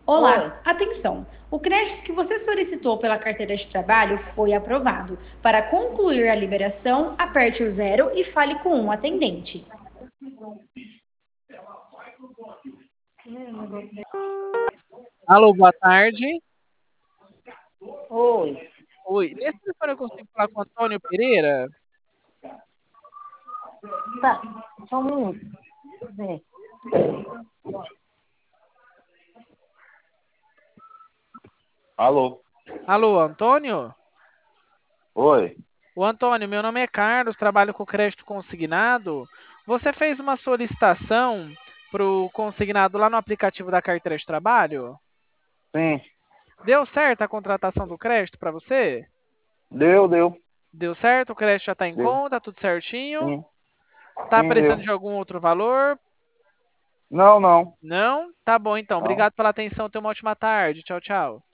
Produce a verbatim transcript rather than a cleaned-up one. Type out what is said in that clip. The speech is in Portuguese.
Oi. Olá, atenção! O crédito que você solicitou pela carteira de trabalho foi aprovado. Para concluir a liberação, aperte o zero e fale com um atendente. Alô, boa tarde. Oi. Oi, nesse telefone eu consigo falar com o Antônio Pereira? Tá. Só um minuto. Vem. Alô. Alô, Antônio? Oi. O Antônio, meu nome é Carlos, trabalho com crédito consignado. Você fez uma solicitação para o consignado lá no aplicativo da carteira de trabalho? Sim. Deu certo a contratação do crédito para você? Deu, deu. Deu certo? O crédito já está em Deu. conta, tudo certinho? Sim. Tá Sim, precisando deu. de algum outro valor? Não, não. Não? Tá bom então. Não. Obrigado pela atenção. Tenha uma ótima tarde. Tchau, tchau.